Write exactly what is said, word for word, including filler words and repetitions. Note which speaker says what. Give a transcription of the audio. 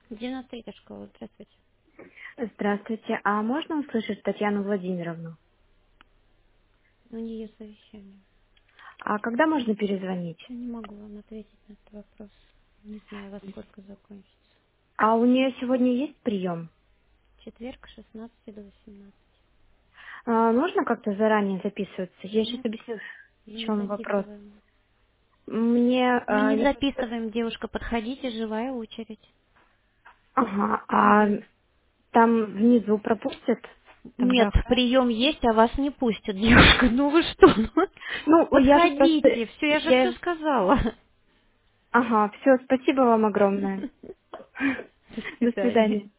Speaker 1: девяносто третья школа, здравствуйте.
Speaker 2: Здравствуйте. А можно услышать Татьяну Владимировну?
Speaker 1: У нее совещание.
Speaker 2: А когда можно перезвонить?
Speaker 1: Я не могу вам ответить на этот вопрос. Не знаю, во сколько закончится.
Speaker 2: А у нее сегодня есть прием?
Speaker 1: Четверг, с шестнадцати до восемнадцати.
Speaker 2: А, нужно как-то заранее записываться? Я сейчас
Speaker 1: Нет,
Speaker 2: объясню, в
Speaker 1: не
Speaker 2: чем вопрос.
Speaker 1: записываем.
Speaker 2: Мне...
Speaker 1: Мы
Speaker 2: а,
Speaker 1: не
Speaker 2: я просто...
Speaker 1: записываем, девушка, подходите, живая очередь.
Speaker 2: Ага, а там внизу пропустят
Speaker 1: Нет,
Speaker 2: тогда? Как?
Speaker 1: прием есть, а вас не пустят, девушка. Ну вы что?
Speaker 2: Ну, я же просто...
Speaker 1: Подходите, все, я же все
Speaker 2: Я...
Speaker 1: сказала.
Speaker 2: Ага, все, спасибо вам огромное.
Speaker 1: До
Speaker 2: До
Speaker 1: свидания.
Speaker 2: свидания.